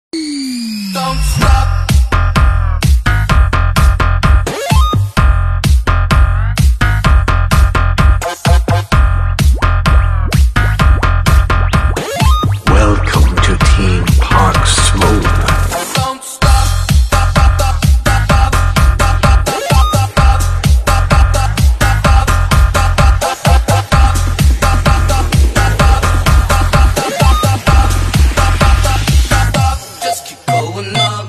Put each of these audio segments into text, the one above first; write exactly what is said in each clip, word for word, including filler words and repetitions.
Don't stop. Welcome to Team Park Slope. Don't stop. Just keep going up.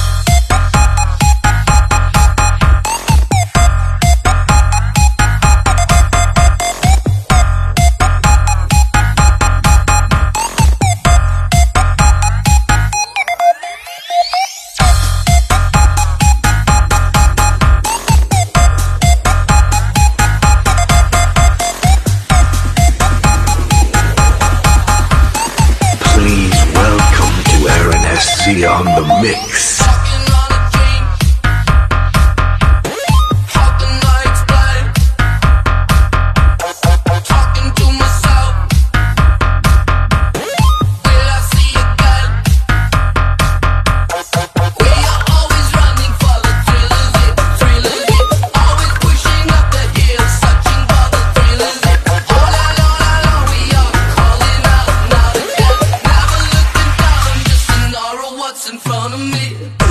Please welcome to Aaron S C on the mix. Talking on a dream. How can I explain? Talking to myself. Will I see again? We are always running for the thrill of it, thrill of it. Always pushing up the hill, searching for the thrill of it. All alone, alone, we are calling out now again. Never looking down, just ignore what's in front of me.